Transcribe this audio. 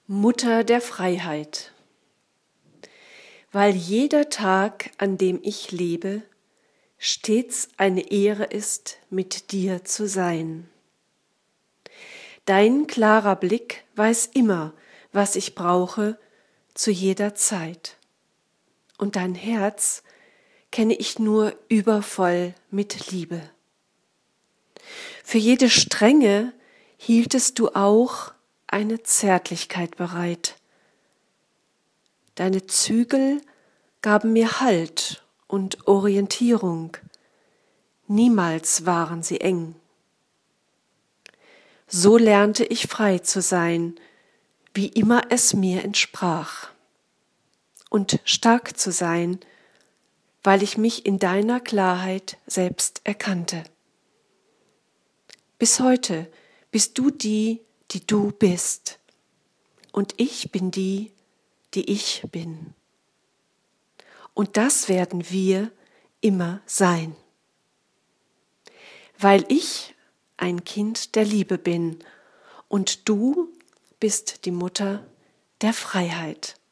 Mutter der Freiheit. Weil jeder Tag, an dem ich lebe, stets eine Ehre ist, mit dir zu sein. Dein klarer Blick weiß immer, was ich brauche, zu jeder Zeit. Und dein Herz kenne ich nur übervoll mit Liebe. Für jede Strenge hieltest du auch eine Zärtlichkeit bereit. Deine Zügel gaben mir Halt und Orientierung. Niemals waren sie eng. So lernte ich frei zu sein, wie immer es mir entsprach. Und stark zu sein, weil ich mich in deiner Klarheit selbst erkannte. Bis heute bist du die, die du bist. Und ich bin die, die ich bin. Und das werden wir immer sein. Weil ich ein Kind der Liebe bin und du bist die Mutter der Freiheit.